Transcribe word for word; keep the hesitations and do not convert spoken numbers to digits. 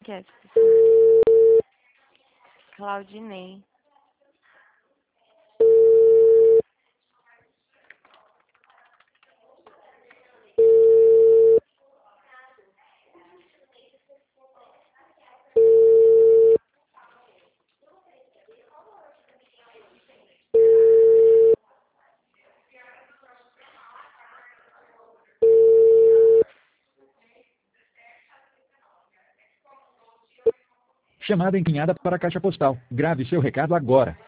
Esquece desse nome. Claudinei. Chamada encaminhada para a caixa postal. Grave seu recado agora.